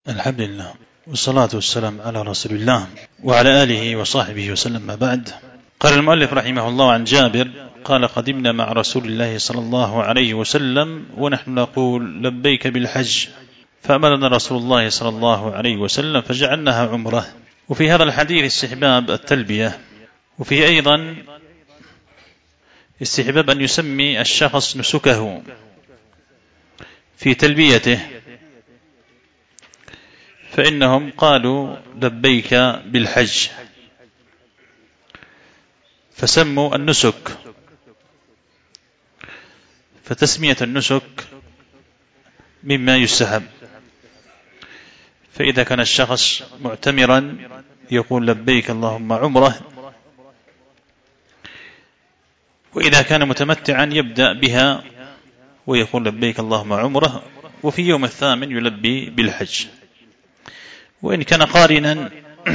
الحمد لله والصلاة والسلام على رسول الله وعلى آله وصحبه وسلم. ما بعد، قال المؤلف رحمه الله عن جابر قال: قدمنا مع رسول الله صلى الله عليه وسلم ونحن نقول لبيك بالحج، فأمرنا رسول الله صلى الله عليه وسلم فجعلناها عمرة. وفي هذا الحديث استحباب التلبية، وفيه أيضا استحباب أن يسمي الشخص نسكه في تلبيته، فإنهم قالوا لبيك بالحج فسموا النسك، فتسمية النسك مما يستحب. فإذا كان الشخص معتمرا يقول لبيك اللهم عمره، وإذا كان متمتعا يبدأ بها ويقول لبيك اللهم عمره، وفي يوم الثامن يلبي بالحج. وإن كان قارنا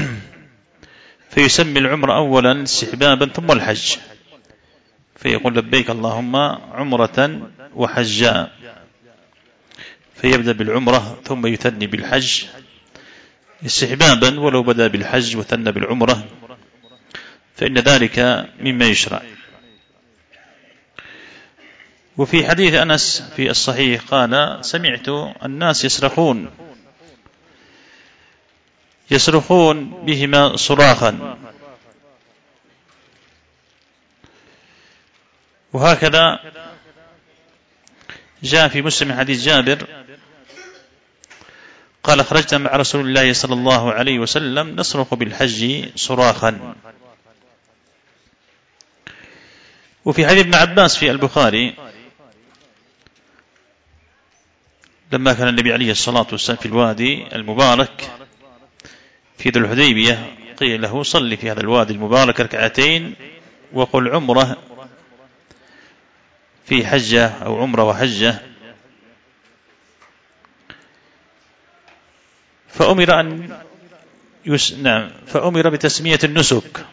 فيسمي العمر أولا استحبابا ثم الحج، فيقول لبيك اللهم عمرة وحجا، فيبدأ بالعمرة ثم يثني بالحج استحبابا، ولو بدأ بالحج وثنى بالعمرة فإن ذلك مما يشرع. وفي حديث أنس في الصحيح قال: سمعت الناس يصرخون بهما صراخا. وهكذا جاء في مسلم حديث جابر قال: خرجت مع رسول الله صلى الله عليه وسلم نصرخ بالحج صراخا. وفي حديث ابن عباس في البخاري لما كان النبي عليه الصلاة والسلام في الوادي المبارك في ذو الحديبية قيل له: صل في هذا الوادي المبارك ركعتين وقل عمره في حجة أو عمره وحجة. فأمر بتسمية النسك،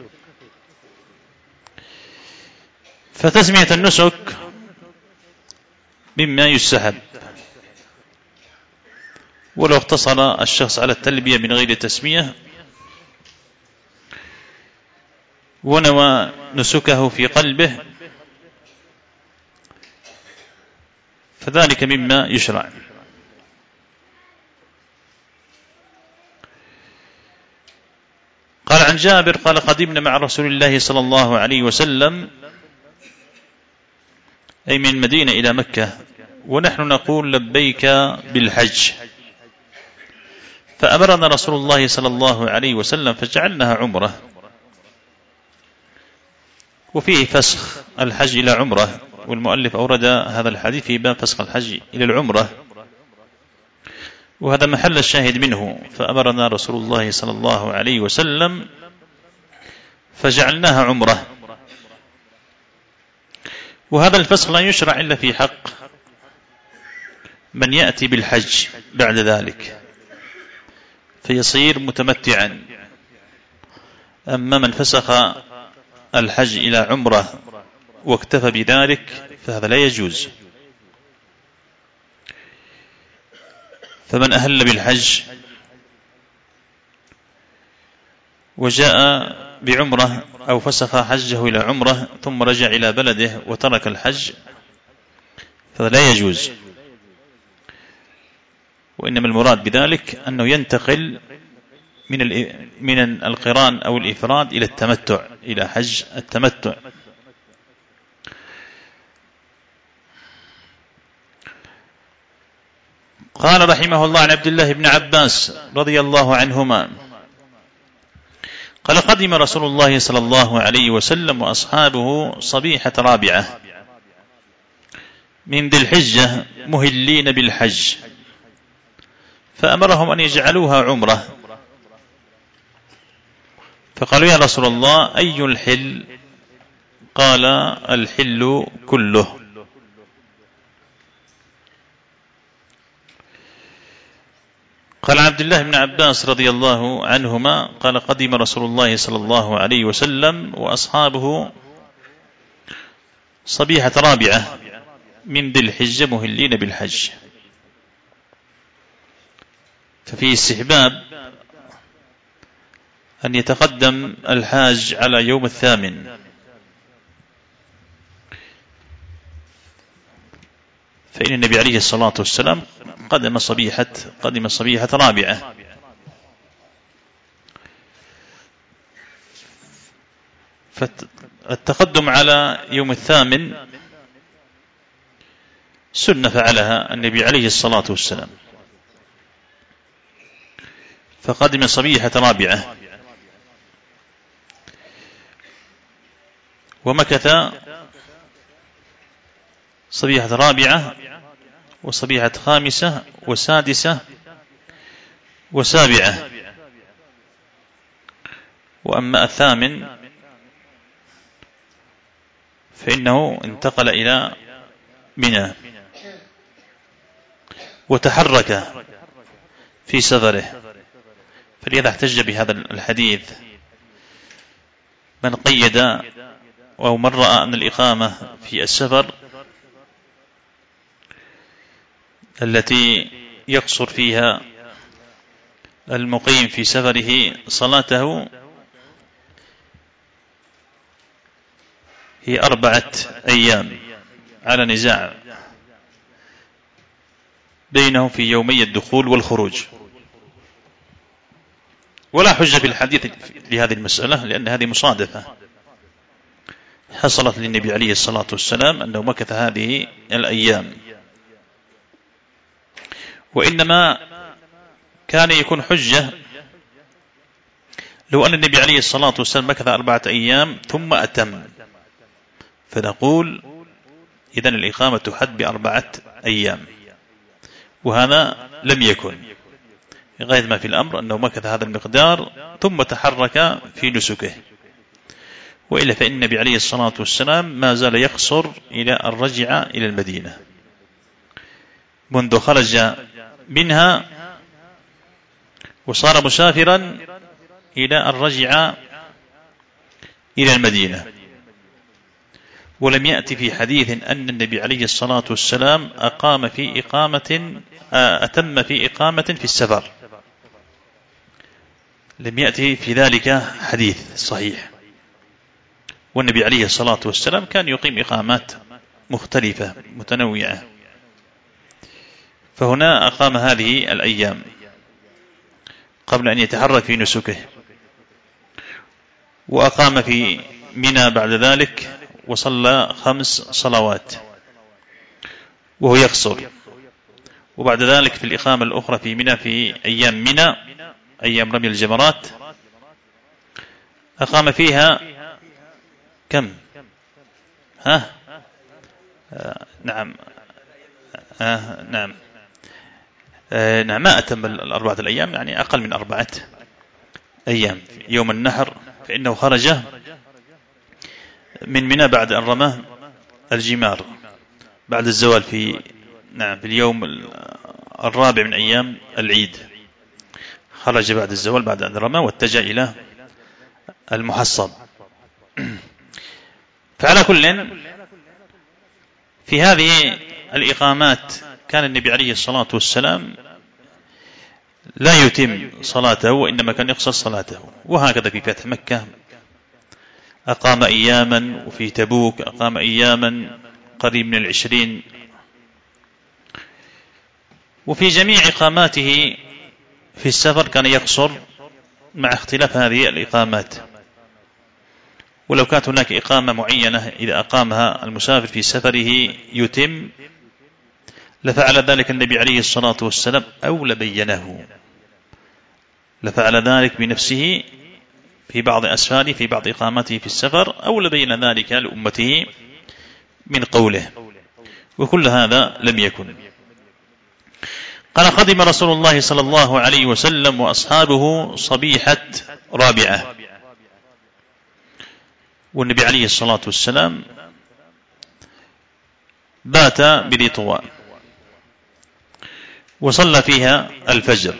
فتسمية النسك مما يستحب، ولو اقتصر الشخص على التلبية من غير تسمية ونوى نسكه في قلبه فذلك مما يشرع. قال عن جابر قال: قدمنا مع رسول الله صلى الله عليه وسلم، أي من المدينة إلى مكة، ونحن نقول لبيك بالحج، فأمرنا رسول الله صلى الله عليه وسلم فجعلناها عمرة. وفيه فسخ الحج إلى عمرة، والمؤلف أورد هذا الحديث في باب فسخ الحج إلى العمرة، وهذا محل الشاهد منه. فأمرنا رسول الله صلى الله عليه وسلم فجعلناها عمرة. وهذا الفسخ لا يشرع إلا في حق من يأتي بالحج بعد ذلك فيصير متمتعا. أما من فسخ الحج إلى عمرة واكتفى بذلك فهذا لا يجوز. فمن أهل بالحج وجاء بعمرة أو فسخ حجه إلى عمرة ثم رجع إلى بلده وترك الحج فهذا لا يجوز. وإنما المراد بذلك أنه ينتقل من القران أو الإفراد إلى التمتع، إلى حج التمتع. قال رحمه الله عن عبد الله بن عباس رضي الله عنهما قال: قدم رسول الله صلى الله عليه وسلم وأصحابه صبيحة رابعة من ذي الحجة مهلين بالحج، فأمرهم أن يجعلوها عمرة. فقالوا: يا رسول الله أي الحل؟ قال: الحل كله. قال عبد الله بن عباس رضي الله عنهما قال: قدم رسول الله صلى الله عليه وسلم وأصحابه صبيحة رابعة من ذي الحجة مهلين بالحج، ففي استحباب أن يتقدم الحاج على يوم الثامن، فإن النبي عليه الصلاة والسلام قدم صبيحة رابعة، فالتقدم على يوم الثامن سنة فعلها النبي عليه الصلاة والسلام، فقدم صبيحة رابعة ومكث صبيحة رابعة وصبيحة خامسة وسادسة وسابعة. وأما الثامن فإنه انتقل إلى منى وتحرك في سفره، فلذا احتج بهذا الحديث من قيد أو من رأى أن الإقامة في السفر التي يقصر فيها المقيم في سفره صلاته هي 4 أيام، على نزاع بينهم في يومي الدخول والخروج، ولا حجة في الحديث لهذه المسألة، لأن هذه مصادفة حصلت للنبي عليه الصلاة والسلام أنه مكث هذه الأيام، وإنما كان يكون حجة لو أن النبي عليه الصلاة والسلام مكث 4 أيام ثم أتم، فنقول إذن الإقامة تحد ب4 أيام، وهذا لم يكن. غاية ما في الأمر أنه مكث هذا المقدار ثم تحرك في نسكه، وإلا فإن النبي عليه الصلاة والسلام ما زال يقصر إلى الرجعة إلى المدينة، منذ خرج منها وصار مسافرا إلى الرجعة إلى المدينة. ولم يأتي في حديث أن النبي عليه الصلاة والسلام أتم في إقامة في السفر، لم يأتي في ذلك حديث صحيح. والنبي عليه الصلاة والسلام كان يقيم إقامات مختلفة متنوعة، فهنا أقام هذه الأيام قبل أن يتحرك في نسكه، وأقام في منى بعد ذلك وصلى 5 صلوات وهو يقصر. وبعد ذلك في الإقامة الأخرى في منى في أيام منى، أيام رمي الجمرات، أقام فيها كم؟ نعم ما أتم 4 الأيام، يعني أقل من 4 أيام. يوم النحر فإنه خرج من منى بعد أن رماه الجمار بعد الزوال في اليوم 4 من أيام العيد، خرج بعد الزوال بعد أن رماه واتجه إلى المحصب. فعلى كل في هذه الإقامات كان النبي عليه الصلاة والسلام لا يتم صلاته، وإنما كان يقصر صلاته. وهكذا في فتح مكة أقام أياما، وفي تبوك أقام أياما قريب من 20، وفي جميع إقاماته في السفر كان يقصر مع اختلاف هذه الإقامات. ولو كانت هناك إقامة معينة إذا أقامها المسافر في سفره يتم لفعل ذلك النبي عليه الصلاة والسلام، أو لبينه، لفعل ذلك بنفسه في بعض أسفاره في بعض إقامته في السفر، أو لبين ذلك لأمته من قوله. وكل هذا لم يكن. قال: قدم رسول الله صلى الله عليه وسلم وأصحابه صبيحة رابعة. والنبي عليه الصلاة والسلام بات بذي طوى وصلى فيها الفجر،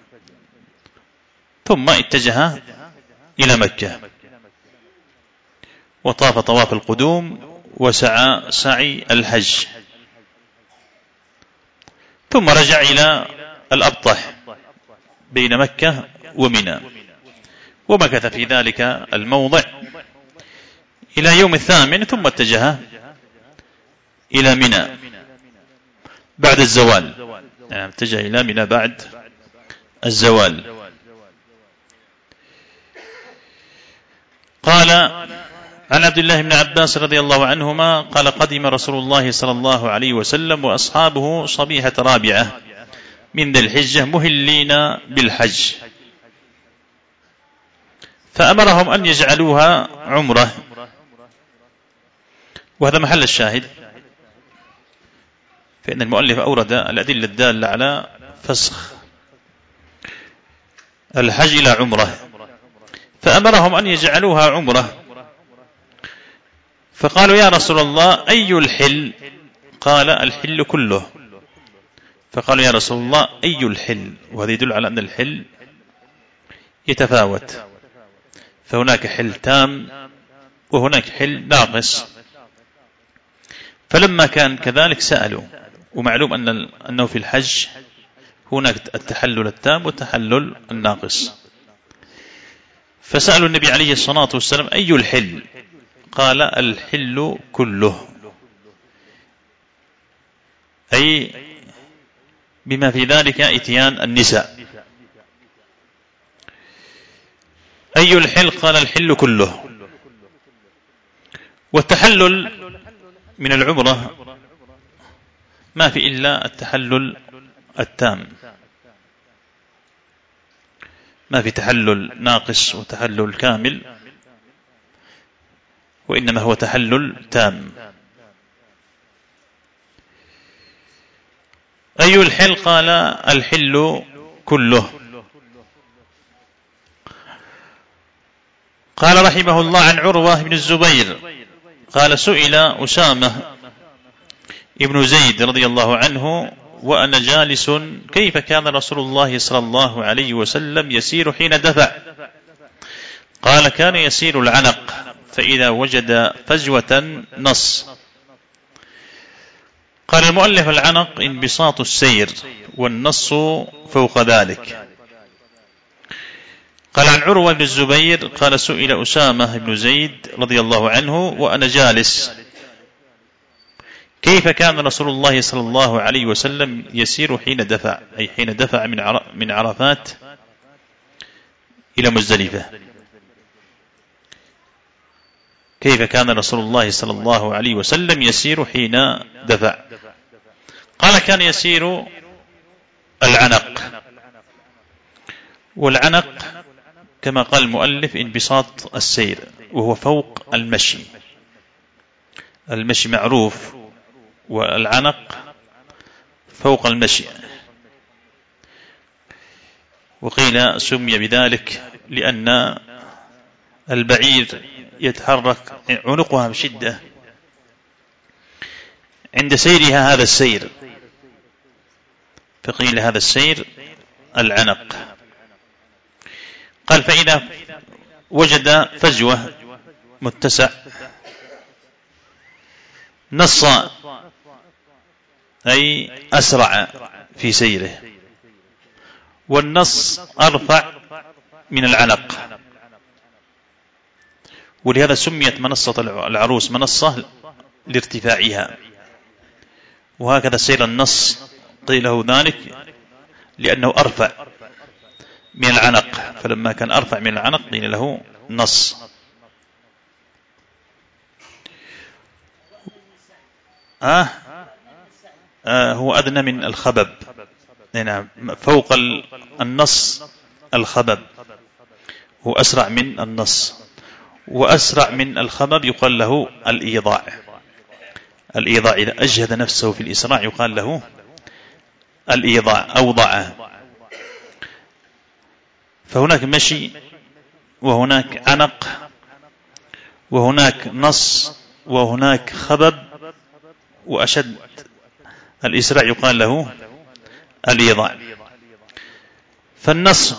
ثم اتجه إلى مكة وطاف طواف القدوم وسعى سعي الحج، ثم رجع إلى الأبطح بين مكة ومنى، ومكث في ذلك الموضع إلى يوم الثامن، ثم اتجه إلى منى بعد الزوال، يعني اتجه إلى منى بعد الزوال. قال عن عبد الله بن عباس رضي الله عنهما قال قدم رسول الله صلى الله عليه وسلم وأصحابه صبيحة رابعة من ذي الحجة مهلين بالحج، فأمرهم أن يجعلوها عمرة. وهذا محل الشاهد، فإن المؤلف أورد الأدلة الدالة على فسخ الحج إلى عمرة، فأمرهم أن يجعلوها عمرة. فقالوا يا رسول الله أي الحل؟ قال الحل كله. فقالوا يا رسول الله أي الحل؟ وهذا يدل على أن الحل يتفاوت، فهناك حل تام وهناك حل ناقص. فلما كان كذلك سألوا، ومعلوم أنه في الحج هناك التحلل التام والتحلل الناقص، فسألوا النبي عليه الصلاة والسلام أي الحل؟ قال الحل كله، أي بما في ذلك إتيان النساء. أي الحل؟ قال الحل كله. والتحلل من العمرة ما في إلا التحلل التام، ما في تحلل ناقص وتحلل كامل، وإنما هو تحلل تام. أي الحل؟ قال الحل كله. قال رحمه الله عن عروة بن الزبير قال سئل أسامة ابن زيد رضي الله عنه وأنا جالس كيف كان رسول الله صلى الله عليه وسلم يسير حين دفع؟ قال كان يسير العنق، فإذا وجد فجوة نص. قال المؤلف العنق انبساط السير، والنص فوق ذلك. قال عن عروة بن الزبير قال سئل أسامة بن زيد رضي الله عنه وأنا جالس كيف كان رسول الله صلى الله عليه وسلم يسير حين دفع، أي حين دفع من عرفات إلى مزدلفة. كيف كان رسول الله صلى الله عليه وسلم يسير حين دفع؟ قال كان يسير العنق، والعنق كما قال المؤلف انبساط السير، وهو فوق المشي. المشي معروف، والعنق فوق المشي. وقيل سمي بذلك لأن البعير يتحرك عنقها بشدة عند سيرها هذا السير، فقيل هذا السير العنق. قال فإذا وجد فجوة متسع نص، أي أسرع في سيره، والنص أرفع من العنق، ولهذا سميت منصة العروس منصة لارتفاعها. وهكذا سير النص قيل له ذلك لأنه أرفع من العنق، فلما كان أرفع من العنق قيل له نص. هو أدنى من الخبب، نعم، فوق النص الخبب، هو أسرع من النص، وأسرع من الخبب يقال له الإيضاع. الإيضاع إذا أجهد نفسه في الإسراع يقال له الإيضاع، أوضع. فهناك مشي، وهناك عنق، وهناك نص، وهناك خبب، وأشد الإسراع يقال له الإيضاع. فالنص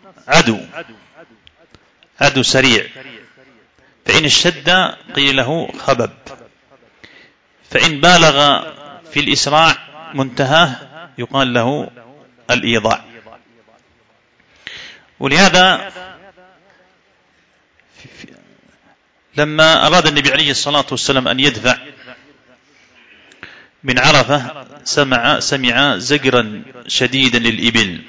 عدو سريع، فإن اشتد قيل له خبب، فإن بالغ في الإسراع منتهاه يقال له الإيضاع. ولهذا لما أراد النبي عليه الصلاة والسلام أن يدفع من عرفة سمع زجرا شديدا للإبل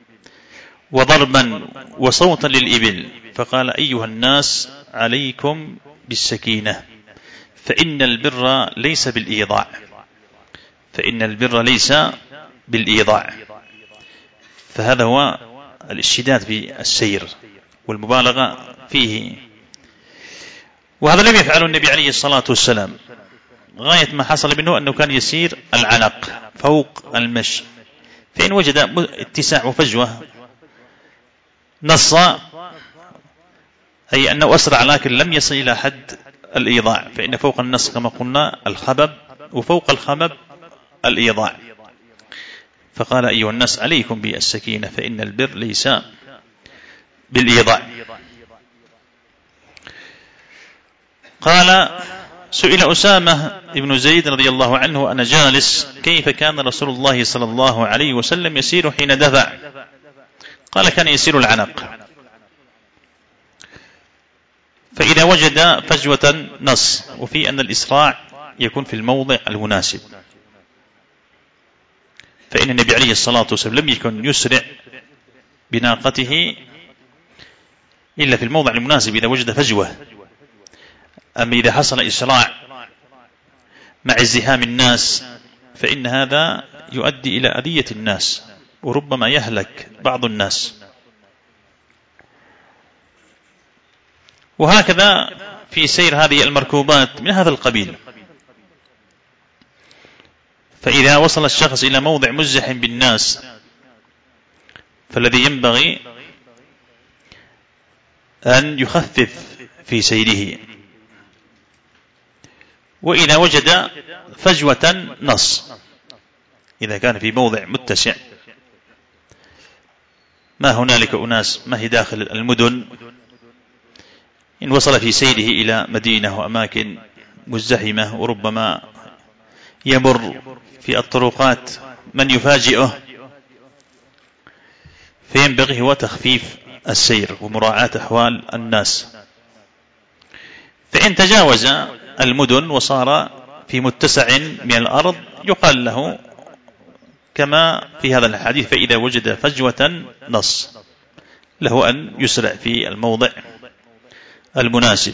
وضربا وصوتا للإبل، فقال: أيها الناس عليكم بالسكينة، فإن البر ليس بالإيضاع، فإن البر ليس بالإيضاع. فهذا هو الاشتداد في السير والمبالغة فيه، وهذا لم يفعله النبي عليه الصلاة والسلام. غاية ما حصل منه أنه كان يسير العنق فوق المشي، فإن وجد اتساع وفجوة نص، أي أنه أسرع، لكن لم يصل إلى حد الإيضاع، فإن فوق النص كما قلنا الخبب، وفوق الخبب الإيضاع. فقال: أيها الناس عليكم بالسكينة، فإن البر ليس بالإيضاع. قال: سئل أسامة بن زيد رضي الله عنه وأنا جالس: كيف كان رسول الله صلى الله عليه وسلم يسير حين دفع؟ قال: كان يسير العنق، فإذا وجد فجوة نص، وفي أن الإسراع يكون في الموضع المناسب، فإن النبي عليه الصلاة والسلام لم يكن يسرع بناقته إلا في الموضع المناسب إذا وجد فجوة. أما إذا حصل إسراع مع ازدحام الناس فإن هذا يؤدي إلى أذية الناس، وربما يهلك بعض الناس. وهكذا في سير هذه المركوبات من هذا القبيل، فإذا وصل الشخص إلى موضع مزدحم بالناس فالذي ينبغي أن يخفف في سيره، وإذا وجد فجوة نص، إذا كان في موضع متسع ما هنالك أناس، ما هي داخل المدن، إن وصل في سيره إلى مدينة وأماكن مزدحمة وربما يمر في الطرقات من يفاجئه، فينبغي هو تخفيف السير ومراعاة أحوال الناس. فإن تجاوز المدن وصار في متسع من الأرض يقال له كما في هذا الحديث: فإذا وجد فجوة نص، له أن يسرع في الموضع المناسب.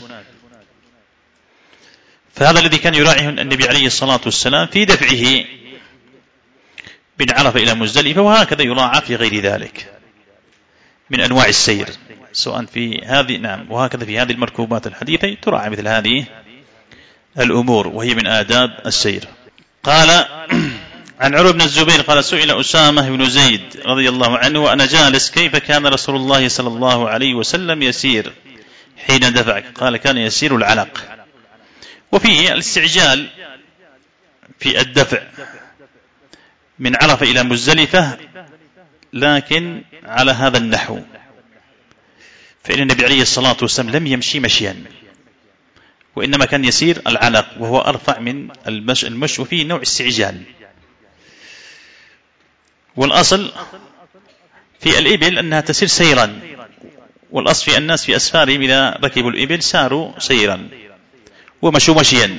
فهذا الذي كان يراعيه النبي عليه الصلاة والسلام في دفعه من عرفة إلى مزدلفة، وهكذا يراعى في غير ذلك من أنواع السير، سواء في هذه وهكذا في هذه المركوبات الحديثة تراعى مثل هذه الأمور، وهي من آداب السير. قال: عن عروة بن الزبير قال: سئل أسامة بن زيد رضي الله عنه وأنا جالس: كيف كان رسول الله صلى الله عليه وسلم يسير حين دفع؟ قال: كان يسير العنق. وفيه الاستعجال في الدفع من عرفة إلى مزدلفة، لكن على هذا النحو، فإن النبي عليه الصلاة والسلام لم يمشي مشيا، وإنما كان يسير العنق، وهو أرفع من المشي، وفيه نوع استعجال. والأصل في الإبل أنها تسير سيرا، والأصل في الناس في أسفارهم إذا ركبوا الإبل ساروا سيرا ومشوا مشيا،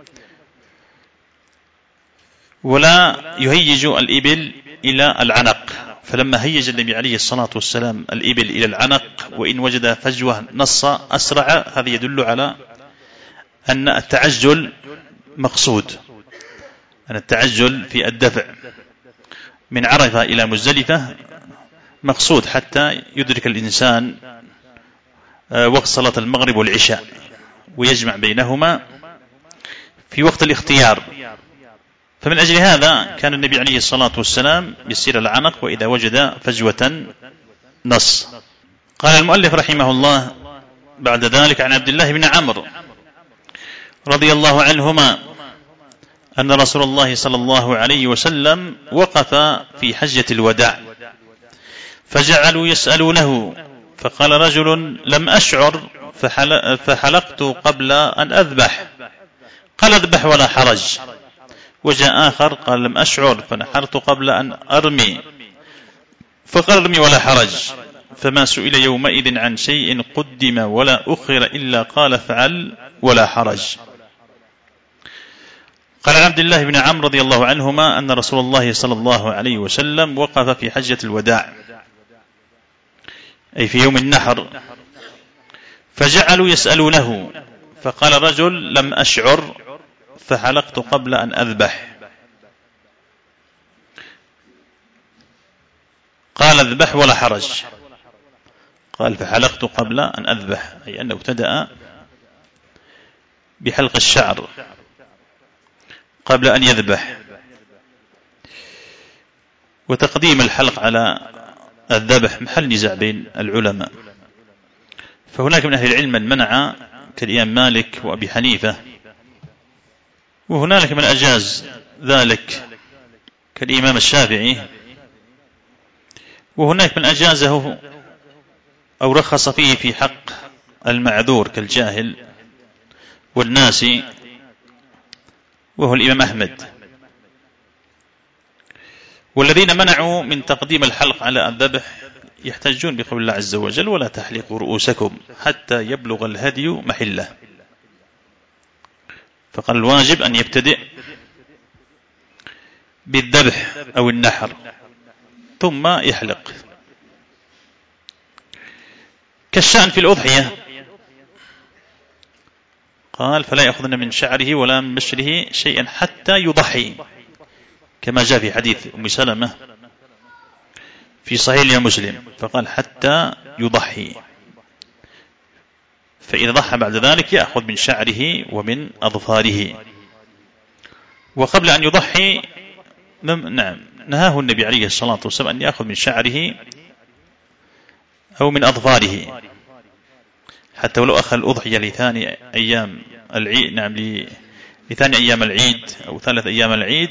ولا يهيج الإبل إلى العنق. فلما هيج النبي عليه الصلاة والسلام الإبل إلى العنق، وإن وجد فجوة نص أسرع، هذا يدل على أن التعجل مقصود، أن التعجل في الدفع من عرفة إلى مزدلفة مقصود، حتى يدرك الإنسان وقت صلاة المغرب والعشاء ويجمع بينهما في وقت الاختيار. فمن أجل هذا كان النبي عليه الصلاة والسلام يسير العنق وإذا وجد فجوة نص. قال المؤلف رحمه الله بعد ذلك: عن عبد الله بن عمرو رضي الله عنهما أن رسول الله صلى الله عليه وسلم وقف في حجة الوداع، فجعلوا يسألونه، فقال رجل: لم أشعر فحلقت قبل أن أذبح. قال: اذبح ولا حرج. وجاء آخر قال: لم أشعر فنحرت قبل أن أرمي. فقال: ارمي ولا حرج. فما سئل يومئذ عن شيء قدم ولا أخر إلا قال افعل ولا حرج. قال عبد الله بن عمرو رضي الله عنهما أن رسول الله صلى الله عليه وسلم وقف في حجة الوداع أي في يوم النحر، فجعلوا يسألونه، فقال رجل: لم أشعر فحلقت قبل أن أذبح. قال: اذبح ولا حرج. قال: فحلقت قبل أن أذبح، أي أنه ابتدأ بحلق الشعر قبل أن يذبح. وتقديم الحلق على الذبح محل نزاع بين العلماء، فهناك من أهل العلم من منع كالإمام مالك وأبي حنيفة، وهناك من أجاز ذلك كالإمام الشافعي، وهناك من أجازه أو رخص فيه في حق المعذور كالجاهل والناسي، وهو الإمام أحمد. والذين منعوا من تقديم الحلق على الذبح يحتجون بقول الله عز وجل: ولا تحلقوا رؤوسكم حتى يبلغ الهدي محله. فقال الواجب أن يبتدئ بالذبح أو النحر ثم يحلق. كالشأن في الأضحية، قال: فلا يأخذن من شعره ولا من بشره شيئا حتى يضحي، كما جاء في حديث أم سلمة في صحيح مسلم، فقال: حتى يضحي. فإذا ضحى بعد ذلك يأخذ من شعره ومن أظفاره. وقبل أن يضحي نهاه النبي عليه الصلاة والسلام أن يأخذ من شعره أو من أظفاره، حتى ولو أخذ الأضحية لثاني أيام العيد، لثاني أيام العيد أو ثالث أيام العيد،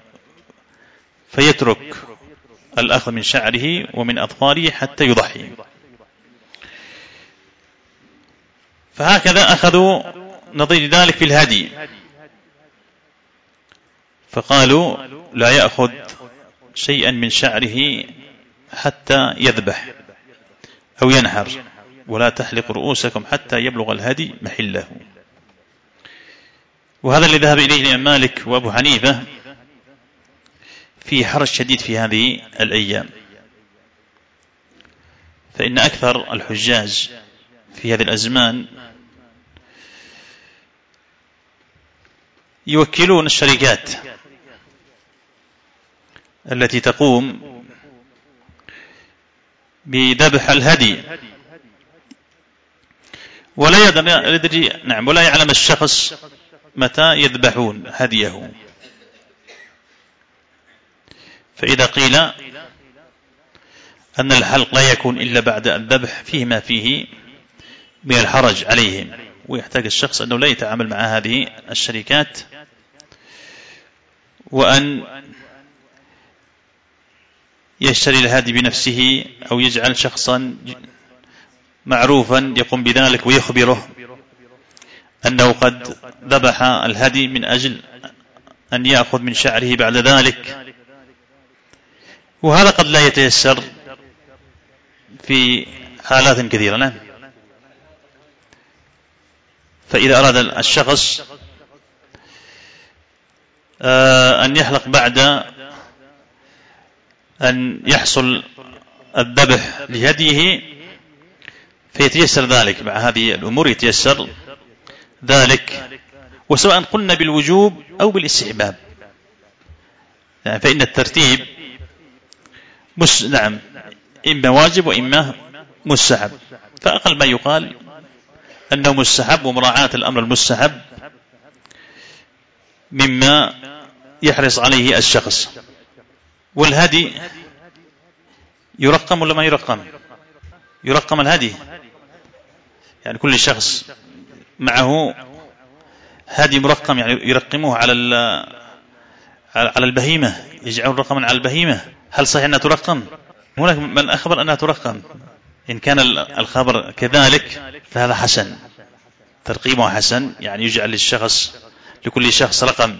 فيترك الأخذ من شعره ومن أظفاره حتى يضحي. فهكذا أخذوا نظير ذلك في الهدي، فقالوا: لا يأخذ شيئا من شعره حتى يذبح أو ينحر، ولا تحلق رؤوسكم حتى يبلغ الهدي محله. وهذا اللي ذهب إليه الإمام مالك وأبو حنيفة في حرج شديد في هذه الأيام، فإن أكثر الحجاج في هذه الأزمان يوكلون الشركات التي تقوم بذبح الهدي، ولا يدري ولا يعلم الشخص متى يذبحون هديه. فإذا قيل أن الحلق لا يكون إلا بعد الذبح فيه ما فيه من الحرج عليهم، ويحتاج الشخص أنه لا يتعامل مع هذه الشركات، وأن يشتري الهدي بنفسه أو يجعل شخصا معروفا يقوم بذلك ويخبره أنه قد ذبح الهدي من أجل أن يأخذ من شعره بعد ذلك. وهذا قد لا يتيسر في حالات كثيرة. نعم. فإذا أراد الشخص أن يحلق بعد أن يحصل الذبح لهديه فيتيسر ذلك، مع هذه الأمور يتيسر ذلك، وسواء قلنا بالوجوب أو بالاستحباب، يعني فإن الترتيب إما واجب وإما مستحب، فأقل ما يقال أنه مستحب، ومراعاة الأمر المستحب مما يحرص عليه الشخص. والهدي يرقم ولا ما يرقم؟ يرقم الهدي، يعني كل شخص معه هدي مرقم، يعني يرقموه على البهيمة، يجعلون رقما على البهيمة. هل صحيح أنها ترقم؟ هناك من أخبر أنها ترقم. إن كان الخبر كذلك فهذا حسن، ترقيمه حسن، يعني يجعل لكل شخص رقم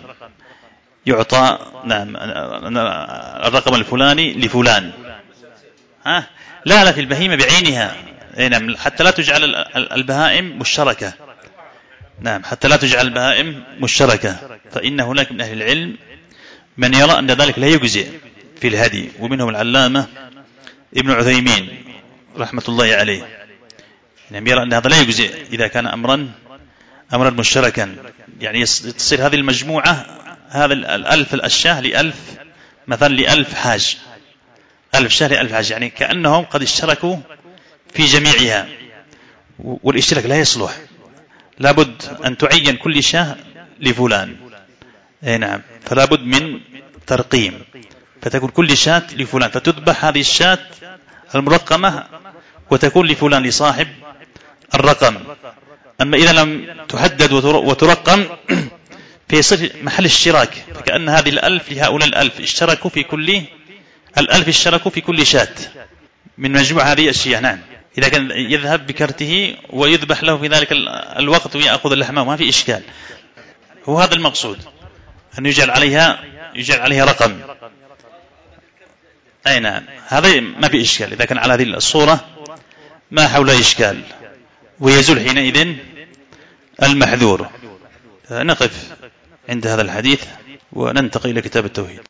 يعطى الرقم الفلاني لفلان، لا في البهيمة بعينها. نعم، حتى لا تجعل البهائم مشتركة. نعم، حتى لا تجعل البهائم مشتركة، فإن هناك من أهل العلم من يرى أن ذلك لا يجزئ في الهدي، ومنهم العلامة ابن عثيمين رحمة الله عليه، يعني يرى أن هذا لا يجزئ إذا كان أمرا مشتركا. يعني تصير هذه المجموعة، هذا الألف الشاه لألف، مثلا لألف حاج، 1000 شاه ل1000 حاج، يعني كأنهم قد اشتركوا في جميعها، والاشتراك لا يصلح، لابد أن تعين كل شاه لفلان. نعم، فلا بد من ترقيم، فتكون كل شاة لفلان، فتذبح هذه الشاة المرقمة وتكون لفلان لصاحب الرقم. أما إذا لم تحدد وترقم فيصير محل اشتراك، فكأن هذه الألف لهؤلاء الألف اشتركوا في كل الألف، اشتركوا في كل شاة من مجموع هذه الشياه. نعم، إذا كان يذهب بكرته ويذبح له في ذلك الوقت ويأخذ اللحمة ما في إشكال. هو هذا المقصود، أن يجعل عليها رقم. أي نعم، هذا ما في إشكال إذا كان على هذه الصورة، ما حول إشكال، ويزول حينئذ المحذور. نقف عند هذا الحديث وننتقل إلى كتاب التوحيد.